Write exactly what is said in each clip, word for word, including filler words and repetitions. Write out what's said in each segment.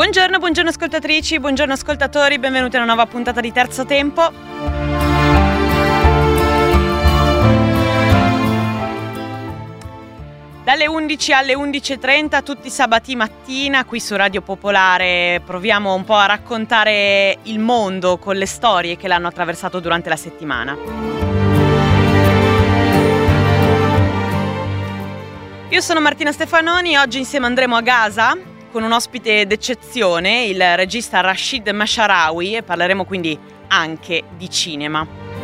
Buongiorno, buongiorno ascoltatrici, buongiorno ascoltatori, benvenuti a una nuova puntata di Terzo Tempo. Dalle undici alle undici e trenta tutti i sabati mattina qui su Radio Popolare proviamo un po' a raccontare il mondo con le storie che l'hanno attraversato durante la settimana. Io sono Martina Stefanoni e oggi insieme andremo a Gaza con un ospite d'eccezione, il regista Rashid Masharawi, e parleremo quindi anche di cinema.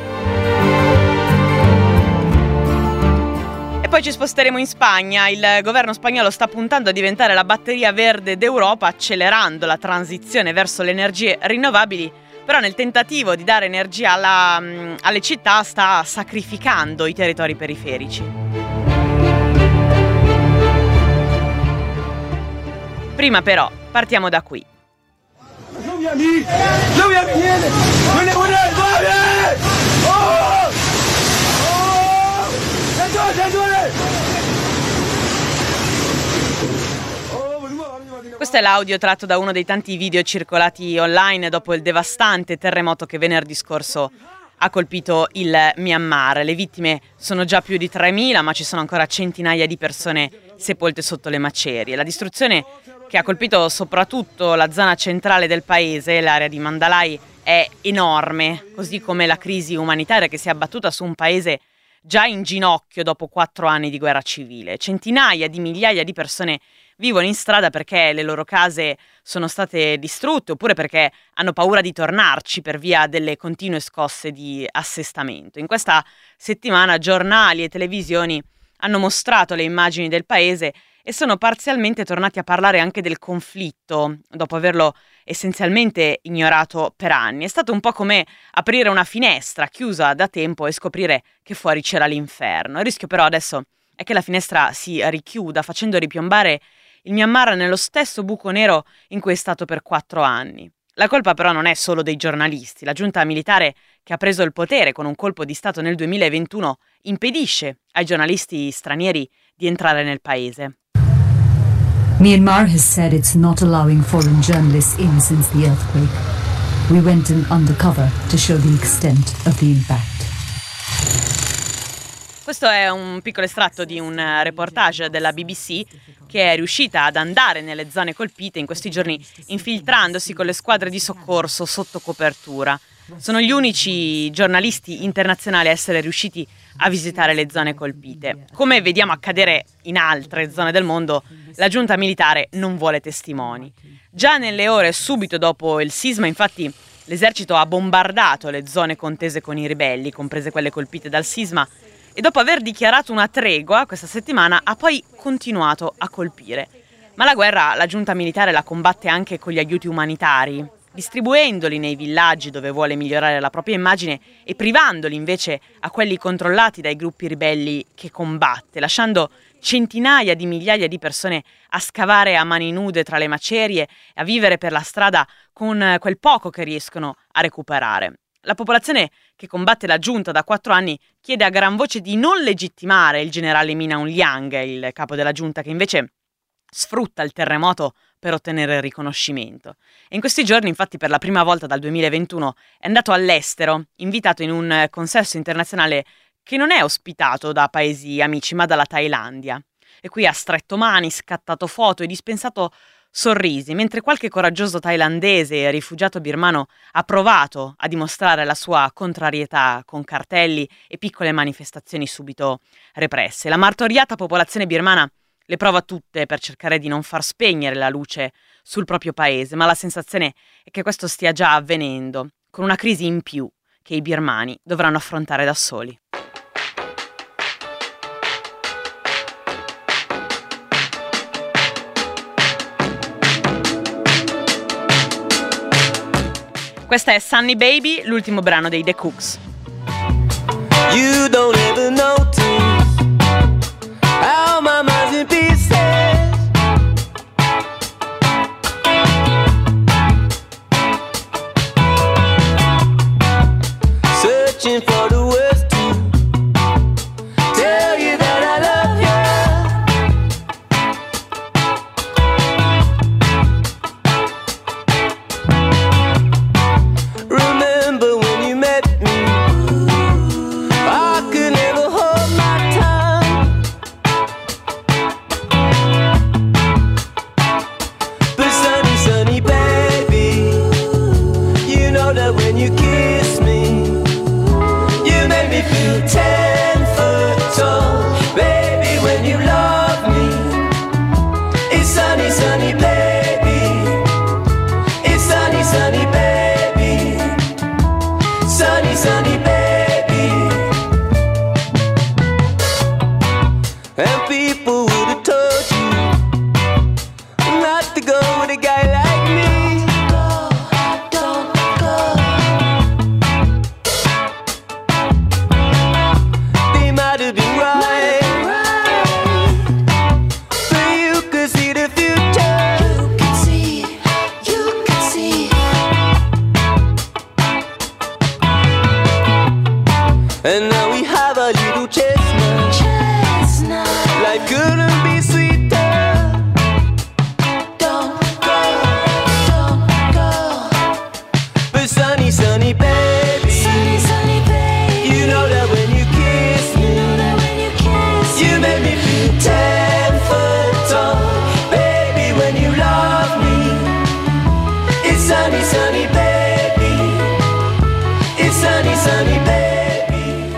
E poi ci sposteremo in Spagna. Il governo spagnolo sta puntando a diventare la batteria verde d'Europa, accelerando la transizione verso le energie rinnovabili, però nel tentativo di dare energia alla, alle città sta sacrificando i territori periferici. Prima però, partiamo da qui. Questo è l'audio tratto da uno dei tanti video circolati online dopo il devastante terremoto che venerdì scorso ha colpito il Myanmar. Le vittime sono già più di tremila, ma ci sono ancora centinaia di persone sepolte sotto le macerie. La distruzione che ha colpito soprattutto la zona centrale del paese, l'area di Mandalay, è enorme, così come la crisi umanitaria che si è abbattuta su un paese già in ginocchio dopo quattro anni di guerra civile. Centinaia di migliaia di persone vivono in strada perché le loro case sono state distrutte oppure perché hanno paura di tornarci per via delle continue scosse di assestamento. In questa settimana giornali e televisioni hanno mostrato le immagini del paese e sono parzialmente tornati a parlare anche del conflitto, dopo averlo essenzialmente ignorato per anni. È stato un po' come aprire una finestra chiusa da tempo e scoprire che fuori c'era l'inferno. Il rischio però adesso è che la finestra si richiuda, facendo ripiombare il Myanmar nello stesso buco nero in cui è stato per quattro anni. La colpa però non è solo dei giornalisti. La giunta militare che ha preso il potere con un colpo di Stato nel duemilaventuno impedisce ai giornalisti stranieri di entrare nel paese. Myanmar has said it's not allowing foreign journalists in since the earthquake. We went in undercover to show the extent of the impact. Questo è un piccolo estratto di un reportage della B B C che è riuscita ad andare nelle zone colpite in questi giorni infiltrandosi con le squadre di soccorso sotto copertura. Sono gli unici giornalisti internazionali a essere riusciti a visitare le zone colpite. Come vediamo accadere in altre zone del mondo, la giunta militare non vuole testimoni. Già nelle ore subito dopo il sisma, infatti, l'esercito ha bombardato le zone contese con i ribelli, comprese quelle colpite dal sisma, e dopo aver dichiarato una tregua questa settimana ha poi continuato a colpire. Ma la guerra la giunta militare la combatte anche con gli aiuti umanitari, distribuendoli nei villaggi dove vuole migliorare la propria immagine e privandoli invece a quelli controllati dai gruppi ribelli che combatte, lasciando centinaia di migliaia di persone a scavare a mani nude tra le macerie e a vivere per la strada con quel poco che riescono a recuperare. La popolazione che combatte la giunta da quattro anni chiede a gran voce di non legittimare il generale Min Aung Hlaing, il capo della giunta, che invece sfrutta il terremoto per ottenere il riconoscimento. E in questi giorni, infatti, per la prima volta dal duemilaventuno è andato all'estero, invitato in un consesso internazionale che non è ospitato da paesi amici, ma dalla Thailandia. E qui ha stretto mani, scattato foto e dispensato sorrisi, mentre qualche coraggioso thailandese e rifugiato birmano ha provato a dimostrare la sua contrarietà con cartelli e piccole manifestazioni subito represse. La martoriata popolazione birmana le prova tutte per cercare di non far spegnere la luce sul proprio paese, ma la sensazione è che questo stia già avvenendo, con una crisi in più che i birmani dovranno affrontare da soli. Questa è Sunny Baby, l'ultimo brano dei The Cooks. You don't ever notice how my mind's in pieces. Searching for the words to tell you that I love you. sunny, sunny baby. It's sunny, sunny baby.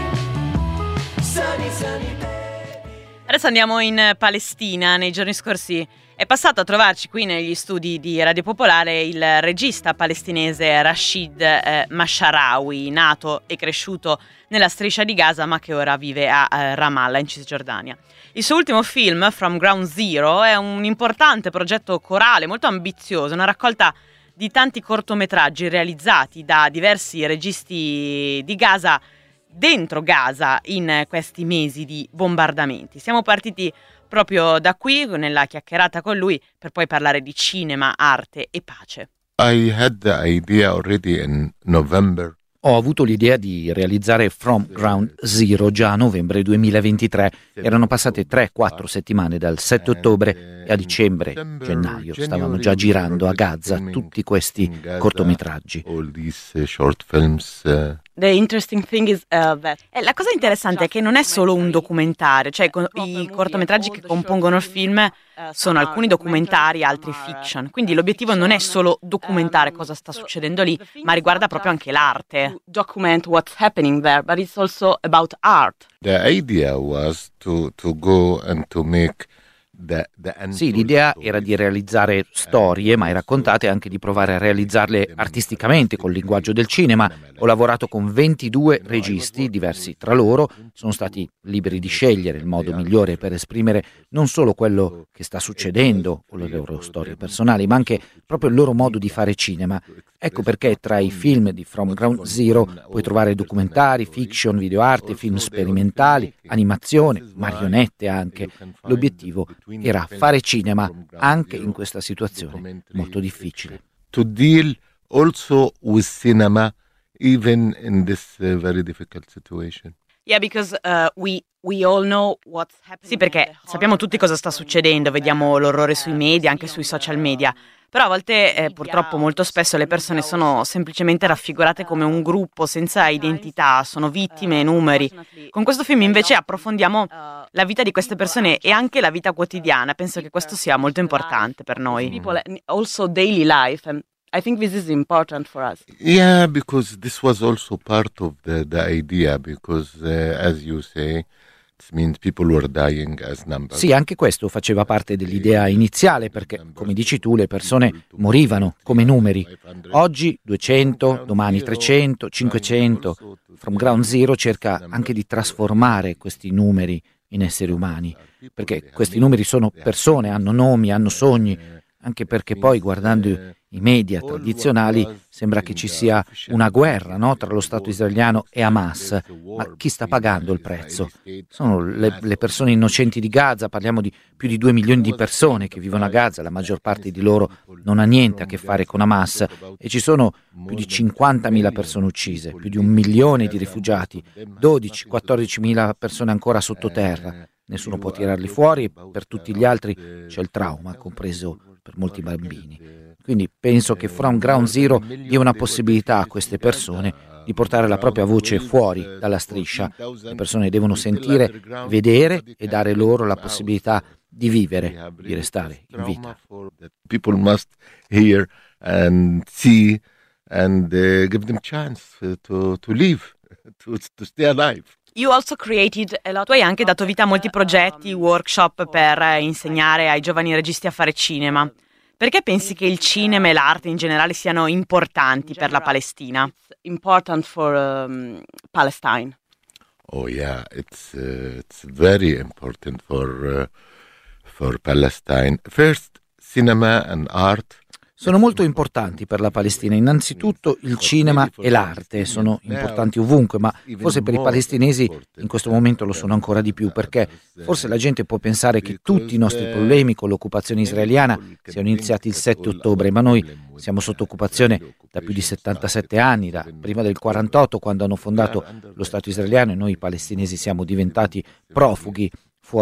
Sunny, sunny baby. Adesso andiamo in Palestina. Nei giorni scorsi è passato a trovarci qui negli studi di Radio Popolare il regista palestinese Rashid eh, Masharawi, nato e cresciuto nella striscia di Gaza ma che ora vive a eh, Ramallah in Cisgiordania. Il suo ultimo film, From Ground Zero, è un importante progetto corale molto ambizioso, una raccolta di tanti cortometraggi realizzati da diversi registi di Gaza dentro Gaza in questi mesi di bombardamenti. Siamo partiti proprio da qui, nella chiacchierata con lui, per poi parlare di cinema, arte e pace. I had the idea already in November. Ho avuto l'idea di realizzare From Ground Zero già a novembre duemilaventitré. Erano passate tre quattro settimane dal sette ottobre e a dicembre, gennaio, stavamo già girando a Gaza tutti questi cortometraggi. All these short films. The interesting thing is uh, that eh, la cosa interessante è che non è solo un documentario, cioè co- i cortometraggi che compongono il film sono alcuni documentari, altri fiction. Quindi l'obiettivo non è solo documentare cosa sta succedendo lì, ma riguarda proprio anche l'arte. Document what's happening there, but it's also about art. The idea was to to go and to make the, the Sì, l'idea era di realizzare storie mai raccontate e anche di provare a realizzarle artisticamente col linguaggio del cinema. Ho lavorato con ventidue registi diversi tra loro, sono stati liberi di scegliere il modo migliore per esprimere non solo quello che sta succedendo o le loro storie personali, ma anche proprio il loro modo di fare cinema. Ecco perché tra i film di From Ground Zero puoi trovare documentari, fiction, videoarte, film sperimentali, animazione, marionette anche. L'obiettivo era fare cinema anche in questa situazione molto difficile. To deal also with cinema even in this uh, very difficult situation. Yeah, because uh, we we all know what's happening. Sì, perché sappiamo tutti cosa sta succedendo, vediamo l'orrore sui media, anche sui social media. Però a volte, eh, purtroppo, molto spesso le persone sono semplicemente raffigurate come un gruppo senza identità, sono vittime e numeri. Con questo film invece approfondiamo la vita di queste persone e anche la vita quotidiana. Penso che questo sia molto importante per noi. People also daily life. And I think this is important for us. Yeah, because this was also part of the, the idea, because uh, as you say, it means people were dying as numbers. Sì, anche questo faceva parte dell'idea iniziale, perché, come dici tu, le persone morivano come numeri. Oggi duecento, domani trecento, cinquecento. From Ground Zero cerca anche di trasformare questi numeri in esseri umani, perché questi numeri sono persone, hanno nomi, hanno sogni, anche perché poi guardando i media tradizionali sembra che ci sia una guerra, no, tra lo Stato israeliano e Hamas, ma chi sta pagando il prezzo? Sono le, le persone innocenti di Gaza. Parliamo di più di due milioni di persone che vivono a Gaza, la maggior parte di loro non ha niente a che fare con Hamas e ci sono più di cinquantamila persone uccise, più di un milione di rifugiati, dodici quattordicimila persone ancora sottoterra. Nessuno può tirarli fuori, per tutti gli altri c'è il trauma, compreso per molti bambini. Quindi penso che From Ground Zero dia una possibilità a queste persone di portare la propria voce fuori dalla striscia. Le persone devono sentire, vedere e dare loro la possibilità di vivere, di restare in vita. People must hear and see and uh, give them chance to to live, to to stay alive. You also created a lot. Tu hai anche dato vita a molti progetti, workshop per insegnare ai giovani registi a fare cinema. Perché pensi che il cinema e l'arte in generale siano importanti per la Palestina? Important for um, Palestine. Oh yeah, it's uh, it's very important for uh, for Palestine. First, cinema and art. Sono molto importanti per la Palestina. Innanzitutto il cinema e l'arte sono importanti ovunque, ma forse per i palestinesi in questo momento lo sono ancora di più, perché forse la gente può pensare che tutti i nostri problemi con l'occupazione israeliana siano iniziati il sette ottobre, ma noi siamo sotto occupazione da più di settantasette anni, da prima del quarantotto, quando hanno fondato lo Stato israeliano, e noi palestinesi siamo diventati profughi fuori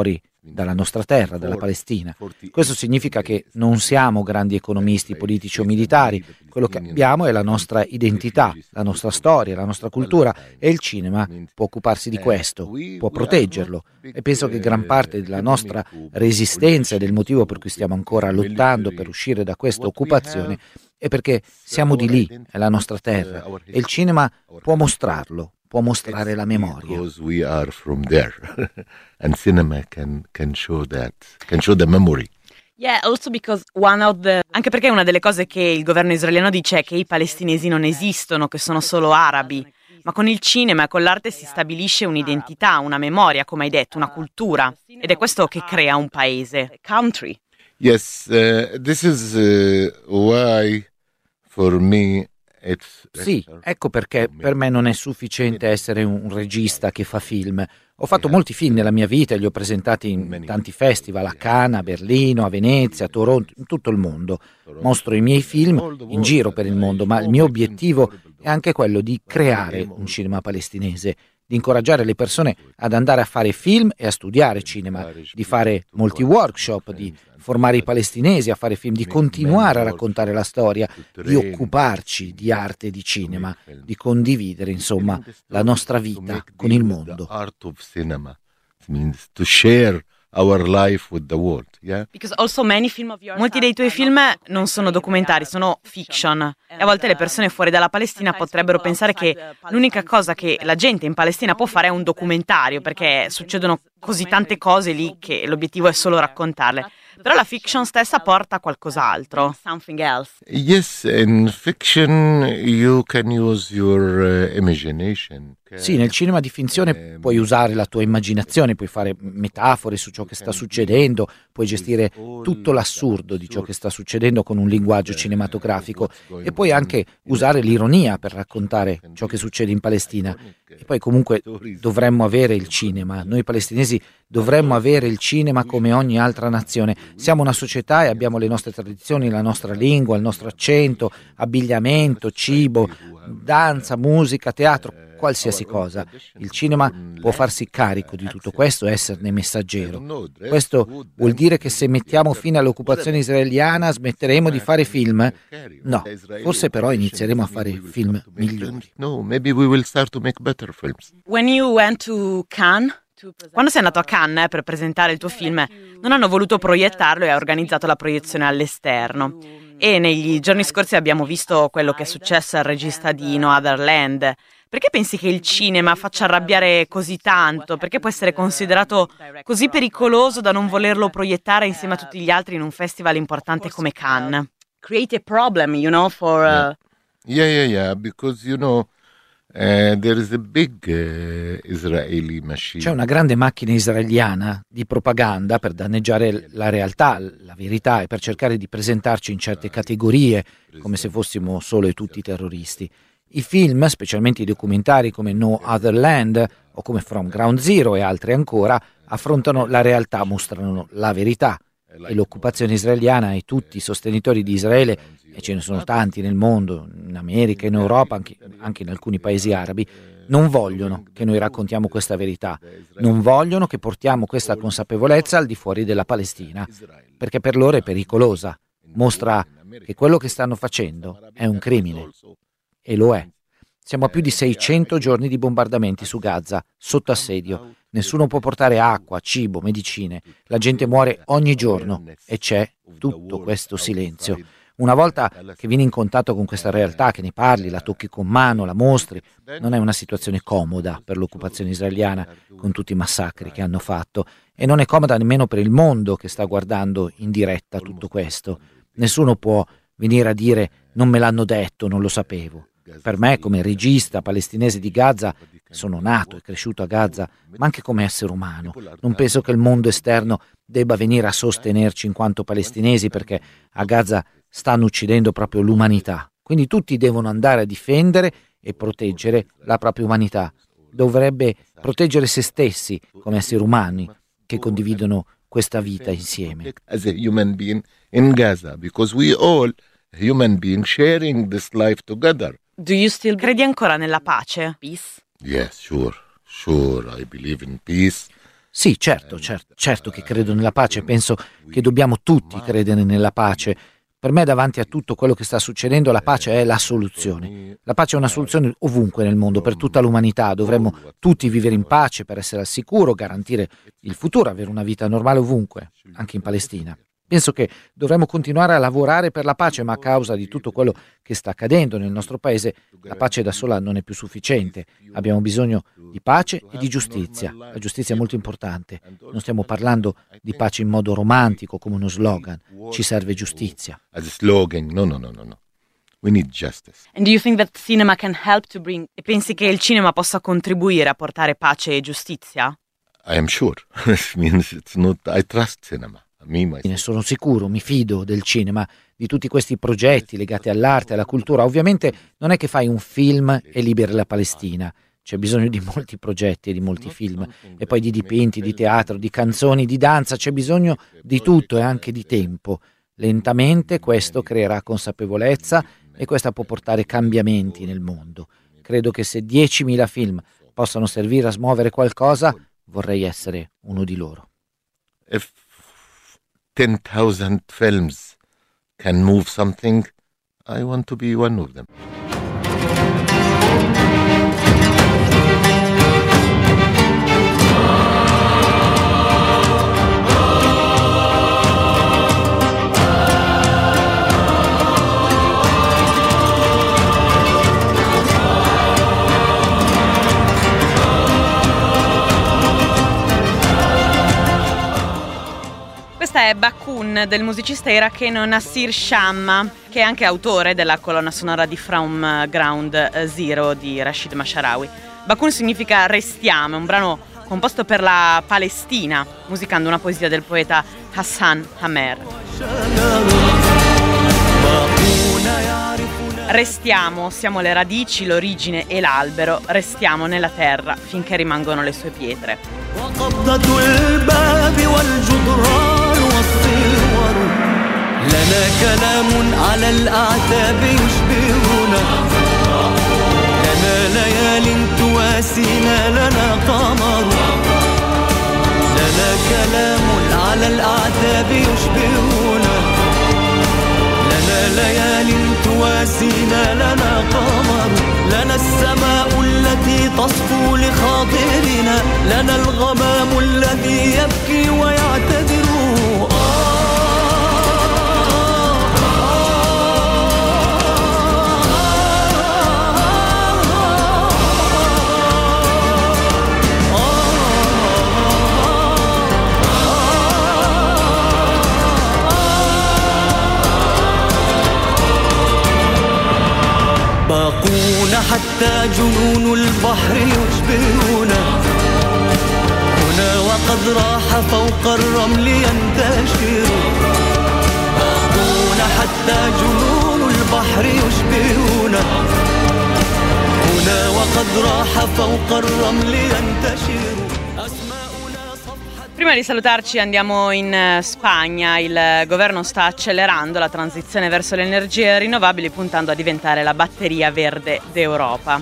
dalla nostra terra, dalla Palestina. Questo significa che non siamo grandi economisti, politici o militari, quello che abbiamo è la nostra identità, la nostra storia, la nostra cultura, e il cinema può occuparsi di questo, può proteggerlo, e penso che gran parte della nostra resistenza e del motivo per cui stiamo ancora lottando per uscire da questa occupazione è perché siamo di lì, è la nostra terra, e il cinema può mostrarlo, può mostrare la memoria. Because we are from there, and cinema can can show that, can show the memory. Yeah, also because one of the... Anche perché una delle cose che il governo israeliano dice è che i palestinesi non esistono, che sono solo arabi, ma con il cinema e con l'arte si stabilisce un'identità, una memoria, come hai detto, una cultura, ed è questo che crea un paese, country. Yes, uh, this is uh, why for me it's Sì, ecco perché per me non è sufficiente essere un regista che fa film. Ho fatto molti film nella mia vita e li ho presentati in tanti festival, a Cannes, a Berlino, a Venezia, a Toronto, in tutto il mondo. Mostro i miei film in giro per il mondo, ma il mio obiettivo è anche quello di creare un cinema palestinese, di incoraggiare le persone ad andare a fare film e a studiare cinema, di fare molti workshop, di formare i palestinesi a fare film, di continuare a raccontare la storia, di occuparci di arte e di cinema, di condividere, insomma, la nostra vita con il mondo. Art of cinema means to share our life with the world, yeah? Molti dei tuoi film non sono documentari, sono fiction. E a volte le persone fuori dalla Palestina potrebbero pensare che l'unica cosa che la gente in Palestina può fare è un documentario, perché succedono così tante cose lì che l'obiettivo è solo raccontarle. Però la fiction stessa porta a qualcos'altro. Something else. Yes, in fiction you can use your uh, imagination. Sì, nel cinema di finzione puoi usare la tua immaginazione, puoi fare metafore su ciò che sta succedendo, puoi gestire tutto l'assurdo di ciò che sta succedendo con un linguaggio cinematografico, e puoi anche usare l'ironia per raccontare ciò che succede in Palestina. E poi comunque dovremmo avere il cinema, noi palestinesi dovremmo avere il cinema come ogni altra nazione. Siamo una società e abbiamo le nostre tradizioni, la nostra lingua, il nostro accento, abbigliamento, cibo, danza, musica, teatro, qualsiasi cosa. Il cinema può farsi carico di tutto questo e esserne messaggero. Questo vuol dire che se mettiamo fine all'occupazione israeliana smetteremo di fare film? No, forse però inizieremo a fare film migliori. No, maybe we will start to make better films. When you went to Cannes, quando sei andato a Cannes eh, per presentare il tuo film, non hanno voluto proiettarlo e ha organizzato la proiezione all'esterno. E negli giorni scorsi abbiamo visto quello che è successo al regista di No Other Land. Perché pensi che il cinema faccia arrabbiare così tanto? Perché può essere considerato così pericoloso da non volerlo proiettare insieme a tutti gli altri in un festival importante come Cannes? Create a problem, you know, for... Uh... Yeah, yeah, yeah, because, you know, uh, there is a big uh, Israeli machine. C'è una grande macchina israeliana di propaganda per danneggiare la realtà, la verità, e per cercare di presentarci in certe categorie come se fossimo solo e tutti terroristi. I film, specialmente i documentari come No Other Land o come From Ground Zero e altri ancora, affrontano la realtà, mostrano la verità. E l'occupazione israeliana e tutti i sostenitori di Israele, e ce ne sono tanti nel mondo, in America, in Europa, anche, anche in alcuni paesi arabi, non vogliono che noi raccontiamo questa verità, non vogliono che portiamo questa consapevolezza al di fuori della Palestina, perché per loro è pericolosa, mostra che quello che stanno facendo è un crimine. E lo è. Siamo a più di seicento giorni di bombardamenti su Gaza, sotto assedio. Nessuno può portare acqua, cibo, medicine. La gente muore ogni giorno e c'è tutto questo silenzio. Una volta che vieni in contatto con questa realtà, che ne parli, la tocchi con mano, la mostri, non è una situazione comoda per l'occupazione israeliana, con tutti i massacri che hanno fatto, e non è comoda nemmeno per il mondo che sta guardando in diretta tutto questo. Nessuno può venire a dire non me l'hanno detto, non lo sapevo. Per me, come regista palestinese di Gaza, sono nato e cresciuto a Gaza, ma anche come essere umano. Non penso che il mondo esterno debba venire a sostenerci in quanto palestinesi, perché a Gaza stanno uccidendo proprio l'umanità. Quindi tutti devono andare a difendere e proteggere la propria umanità. Dovrebbe proteggere se stessi come esseri umani che condividono questa vita insieme. As a human being in Gaza, because we all human beings sharing this life together. Do you still credi ancora nella pace? Peace? Yes, sure, sure. I believe in peace. Sì, certo, certo, certo che credo nella pace, penso che dobbiamo tutti credere nella pace. Per me, davanti a tutto quello che sta succedendo, la pace è la soluzione. La pace è una soluzione ovunque nel mondo, per tutta l'umanità. Dovremmo tutti vivere in pace per essere al sicuro, garantire il futuro, avere una vita normale ovunque, anche in Palestina. Penso che dovremmo continuare a lavorare per la pace, ma a causa di tutto quello che sta accadendo nel nostro paese, la pace da sola non è più sufficiente. Abbiamo bisogno di pace e di giustizia. La giustizia è molto importante. Non stiamo parlando di pace in modo romantico, come uno slogan. Ci serve giustizia. As a slogan, no, no, no, no, no. We need justice. And do you think that cinema can help to bring... E pensi che il cinema possa contribuire a portare pace e giustizia? I am sure. It means it's not. I trust cinema. Ne sono sicuro, mi fido del cinema, di tutti questi progetti legati all'arte, alla cultura. Ovviamente non è che fai un film e liberi la Palestina, c'è bisogno di molti progetti e di molti film, e poi di dipinti, di teatro, di canzoni, di danza, c'è bisogno di tutto e anche di tempo. Lentamente questo creerà consapevolezza e questa può portare cambiamenti nel mondo. Credo che se diecimila film possano servire a smuovere qualcosa, vorrei essere uno di loro. If ten thousand films can move something, I want to be one of them. Questa è Bakun del musicista iracheno Nasir Shamma, che è anche autore della colonna sonora di From Ground Zero di Rashid Masharawi. Bakun significa restiamo, è un brano composto per la Palestina, musicando una poesia del poeta Hassan Hamer. Restiamo, siamo le radici, l'origine e l'albero, restiamo nella terra finché rimangono le sue pietre. لنا كلام على الأعتاب يشبهنا لنا ليال تواسينا لنا قمر لنا كلام على الأعتاب يشبهنا لنا ليال تواسينا لنا قمر لنا السماء التي تصفو لخاطرنا لنا الغمام الذي يبكي ويعتذر باقون حتى جنون البحر يشبهنا هنا وقد راح فوق الرمل ينتشر باقون حتى جنون البحر يشبهنا هنا وقد راح فوق الرمل ينتشر Prima di salutarci andiamo in Spagna. Il governo sta accelerando la transizione verso le energie rinnovabili, puntando a diventare la batteria verde d'Europa.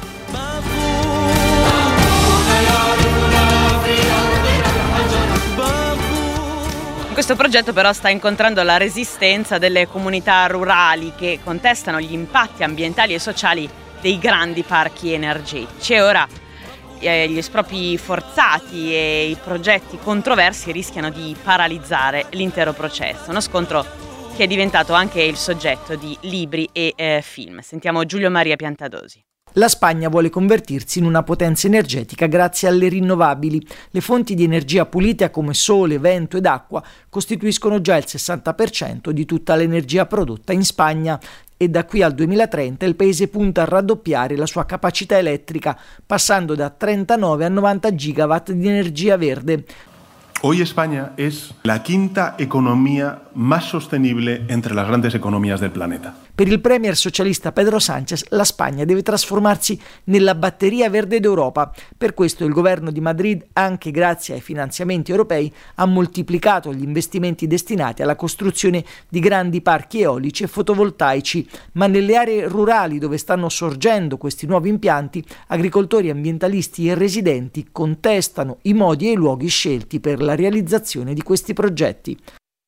Questo progetto però sta incontrando la resistenza delle comunità rurali che contestano gli impatti ambientali e sociali dei grandi parchi energetici e ora gli espropri forzati e i progetti controversi rischiano di paralizzare l'intero processo. Uno scontro che è diventato anche il soggetto di libri e eh, film. Sentiamo Giulio Maria Piantadosi. La Spagna vuole convertirsi in una potenza energetica grazie alle rinnovabili. Le fonti di energia pulita come sole, vento ed acqua costituiscono già il sessanta per cento di tutta l'energia prodotta in Spagna e da qui al duemilatrenta il paese punta a raddoppiare la sua capacità elettrica, passando da trentanove a novanta gigawatt di energia verde. Hoy España es la quinta economía más sostenible entre las grandes economías del planeta. Per il premier socialista Pedro Sánchez, la Spagna deve trasformarsi nella batteria verde d'Europa. Per questo il governo di Madrid, anche grazie ai finanziamenti europei, ha moltiplicato gli investimenti destinati alla costruzione di grandi parchi eolici e fotovoltaici. Ma nelle aree rurali dove stanno sorgendo questi nuovi impianti, agricoltori, ambientalisti e residenti contestano i modi e i luoghi scelti per la realizzazione di questi progetti.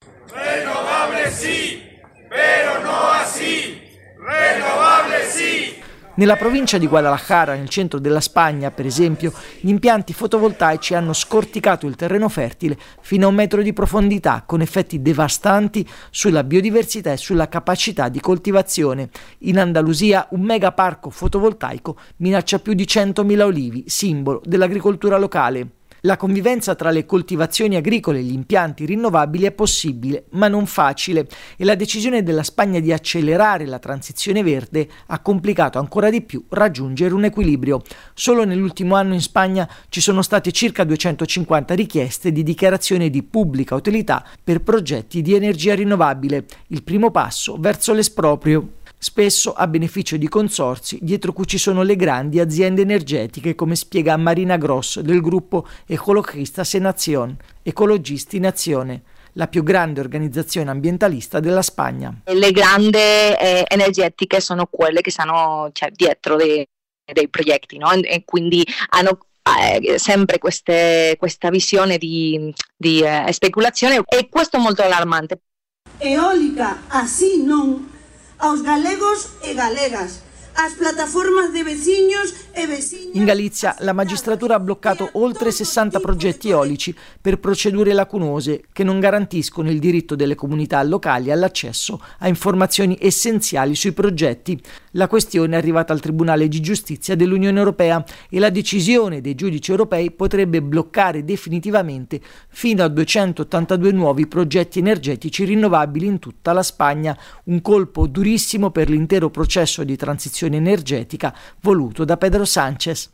Renovable sì, però no así. Renovable sì. Nella provincia di Guadalajara, nel centro della Spagna, per esempio, gli impianti fotovoltaici hanno scorticato il terreno fertile fino a un metro di profondità, con effetti devastanti sulla biodiversità e sulla capacità di coltivazione. In Andalusia, un megaparco fotovoltaico minaccia più di centomila olivi, simbolo dell'agricoltura locale. La convivenza tra le coltivazioni agricole e gli impianti rinnovabili è possibile, ma non facile, e la decisione della Spagna di accelerare la transizione verde ha complicato ancora di più raggiungere un equilibrio. Solo nell'ultimo anno in Spagna ci sono state circa duecentocinquanta richieste di dichiarazione di pubblica utilità per progetti di energia rinnovabile, il primo passo verso l'esproprio. Spesso a beneficio di consorzi dietro cui ci sono le grandi aziende energetiche, come spiega Marina Gross del gruppo Ecologistas en Acción, Ecologisti in Azione, la più grande organizzazione ambientalista della Spagna. Le grandi eh, energetiche sono quelle che stanno, cioè, dietro dei, dei progetti, no? E quindi hanno eh, sempre queste, questa visione di, di eh, speculazione, e questo è molto allarmante. Eólica, así non. Aos galegos e galegas, as plataformas de vecinos e vecinas. In Galizia la magistratura ha bloccato oltre sessanta progetti eolici per procedure lacunose che non garantiscono il diritto delle comunità locali all'accesso a informazioni essenziali sui progetti. La questione è arrivata al Tribunale di Giustizia dell'Unione Europea e la decisione dei giudici europei potrebbe bloccare definitivamente fino a duecentottantadue nuovi progetti energetici rinnovabili in tutta la Spagna, un colpo durissimo per l'intero processo di transizione energética voluto da Pedro Sánchez.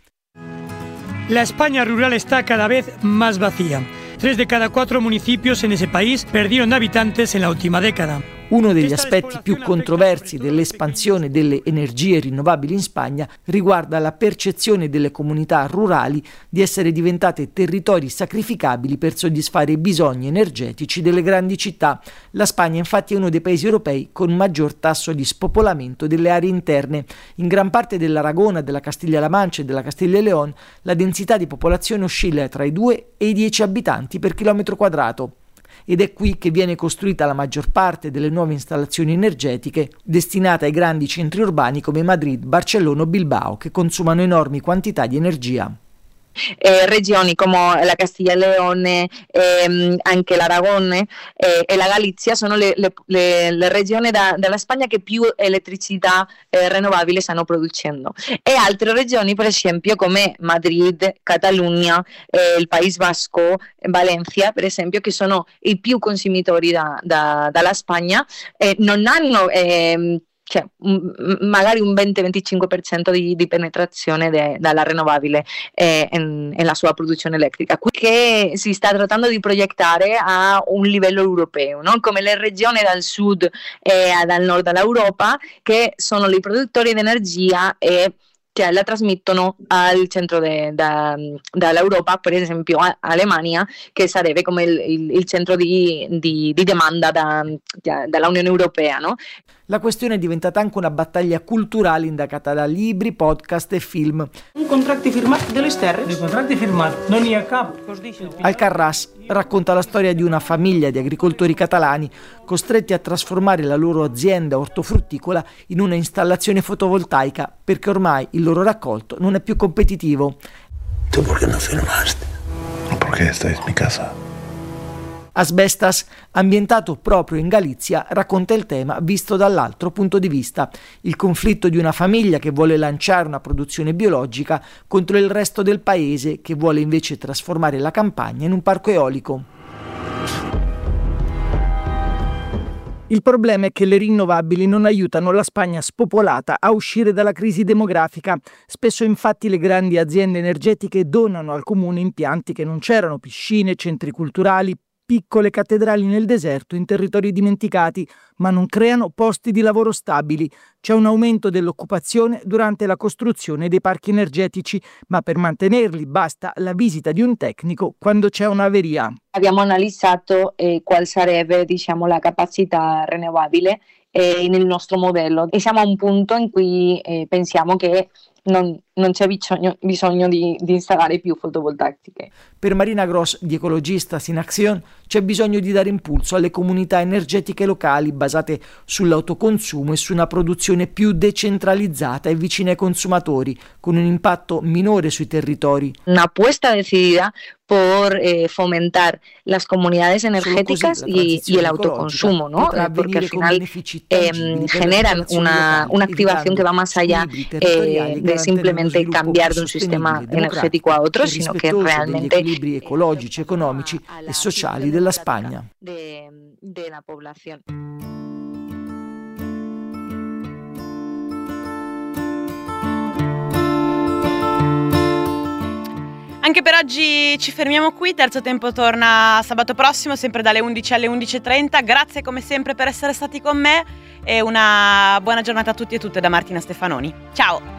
La España rural está cada vez más vacía. Tres de cada cuatro municipios en ese país perdieron habitantes en la última década. Uno degli aspetti più controversi dell'espansione delle energie rinnovabili in Spagna riguarda la percezione delle comunità rurali di essere diventate territori sacrificabili per soddisfare i bisogni energetici delle grandi città. La Spagna infatti è uno dei paesi europei con maggior tasso di spopolamento delle aree interne. In gran parte dell'Aragona, della Castiglia-La Mancia e della Castiglia e León la densità di popolazione oscilla tra i due e i dieci abitanti per chilometro quadrato. Ed è qui che viene costruita la maggior parte delle nuove installazioni energetiche destinate ai grandi centri urbani come Madrid, Barcellona o Bilbao, che consumano enormi quantità di energia. Eh, regioni come la Castiglia e León, eh, anche l'Aragón eh, e la Galizia sono le, le, le, le regioni da, della Spagna che più elettricità eh, rinnovabile stanno producendo, e altre regioni per esempio come Madrid, Catalunya, eh, il País Vasco, Valencia per esempio, che sono i più consumatori da, da, dalla Spagna, eh, non hanno eh, cioè, magari un venti venticinque per cento di, di penetrazione de, dalla rinnovabile eh, nella sua produzione elettrica, che si sta trattando di proiettare a un livello europeo, no? Come le regioni dal sud e dal nord dell'Europa, che sono i produttori di energia e cioè, la trasmettono al centro de, da, dall'Europa, per esempio a Alemania, che sarebbe come il, il, il centro di, di, di domanda da, da, dall'Unione Europea, no? La questione è diventata anche una battaglia culturale indagata da libri, podcast e film. Un contratti firmati delle terre? Dei contratti firmati, non hi ha cap. Alcarràs racconta la storia di una famiglia di agricoltori catalani costretti a trasformare la loro azienda ortofrutticola in una installazione fotovoltaica perché ormai il loro raccolto non è più competitivo. Tu perché non firmaste? Perché stai in mia casa. Asbestas, ambientato proprio in Galizia, racconta il tema visto dall'altro punto di vista, il conflitto di una famiglia che vuole lanciare una produzione biologica contro il resto del paese che vuole invece trasformare la campagna in un parco eolico. Il problema è che le rinnovabili non aiutano la Spagna spopolata a uscire dalla crisi demografica. Spesso infatti le grandi aziende energetiche donano al comune impianti che non c'erano, piscine, centri culturali, piccole cattedrali nel deserto in territori dimenticati, ma non creano posti di lavoro stabili. C'è un aumento dell'occupazione durante la costruzione dei parchi energetici, ma per mantenerli basta la visita di un tecnico quando c'è un'averia. Abbiamo analizzato eh, qual sarebbe, diciamo, la capacità rinnovabile eh, nel nostro modello e siamo a un punto in cui eh, pensiamo che non, non c'è bisogno, bisogno di, di installare più fotovoltaiche. Per Marina Gross di Ecologistas in Action c'è bisogno di dare impulso alle comunità energetiche locali basate sull'autoconsumo e su una produzione più decentralizzata e vicina ai consumatori, con un impatto minore sui territori. Una apuesta decidida por eh, fomentar las comunidades energéticas y, y el autoconsumo, ¿no? Porque al final eh, generan una, una activación que va más allá eh, de simplemente cambiar de un sistema energético a otro, sino que realmente equilibri ecologici, economici e sociali della Spagna. De, de la población. Anche per oggi ci fermiamo qui, Terzo Tempo torna sabato prossimo, sempre dalle undici alle undici e trenta. Grazie come sempre per essere stati con me e una buona giornata a tutti e tutte da Martina Stefanoni. Ciao!